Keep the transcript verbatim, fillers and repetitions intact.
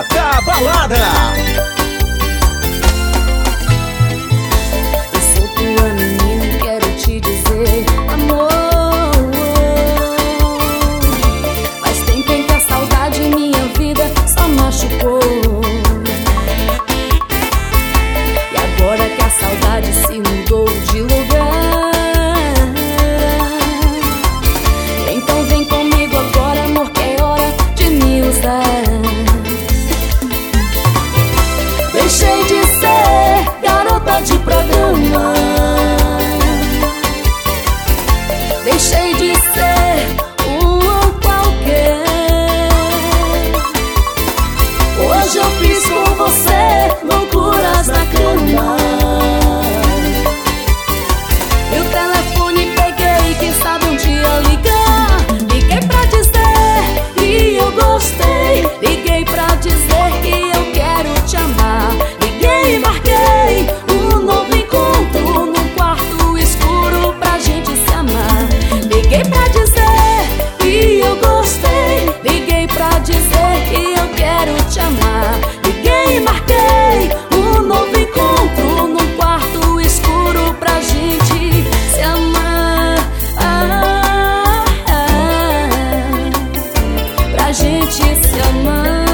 da balada. Eu sou tua menina e quero te dizer, amor, faz tempo em que a saudade em minha vida só machucou. E agora que a saudade se mudou de lugar, então vem comigo agora, amor, que é hora de me usar. Deixei de ser garota de programa, deixei de ser uma qualquer. Hoje eu fiz com você loucuras na cama. Meu telefone peguei, quem sabe um dia ligar. Liguei pra dizer que eu gostei, liguei pra dizer que eu quero te amar. Liguei e marquei um novo encontro num quarto escuro pra gente se amar. Liguei pra dizer que eu gostei, liguei pra dizer que eu quero te amar. Liguei e marquei um novo encontro num quarto escuro pra gente se amar. Ah, ah, ah, pra gente se amar.